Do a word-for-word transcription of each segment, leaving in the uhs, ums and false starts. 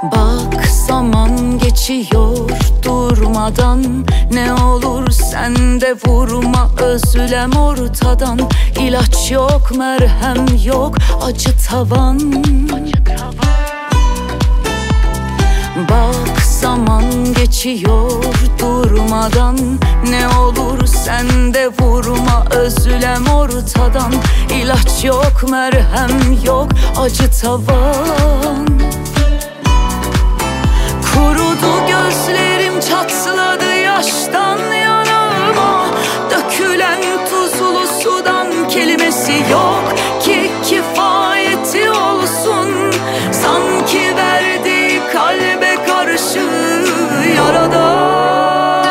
Bak zaman geçiyor durmadan, ne olur sen de vurma, özlem ortadan. İlaç yok, merhem yok, acı tavan. Bak zaman geçiyor durmadan, ne olur sen de vurma, özlem ortadan. İlaç yok, merhem yok, acı tavan. Kurudu gözlerim, çatladı yaştan yanağıma. Dökülen tuzlu sudan kelimesi yok ki kifayeti olsun. Sanki verdiği kalbe karşı yaradan.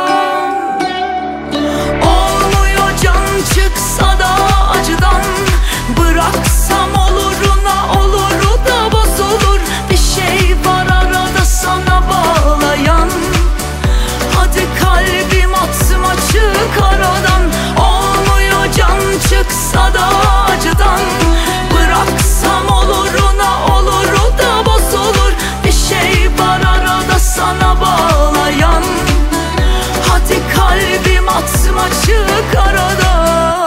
Olmuyor can çıksa da acıdan, bıraksam oluruna oluru da bozulur. Bir şey var arada sana bağlayan, hadi kalbim atsım açık aradan. Olmuyor can çıksa da acıdan, bıraksam oluruna oluru da bozulur. Bir şey var arada sana bağlayan, hadi kalbim atsım açık aradan.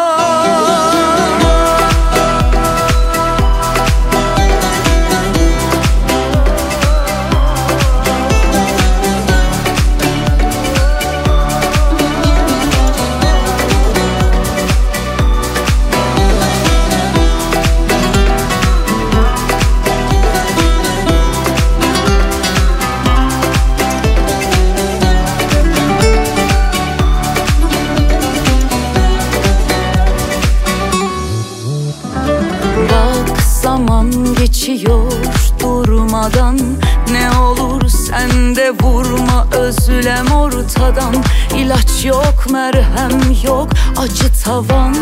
Zaman geçiyor durmadan, ne olur sen de vurma, özlem ortadan. İlaç yok, merhem yok, acı tavan.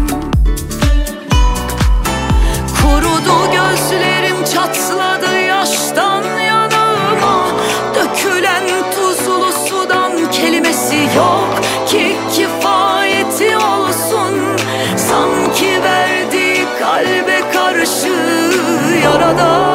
Kurudu gözlerim, çatladı yaştan yanağıma. Dökülen tuzlu sudan kelimesi yok ki kifayeti olsun. Sanki verdiği kalbe karşı yaradan.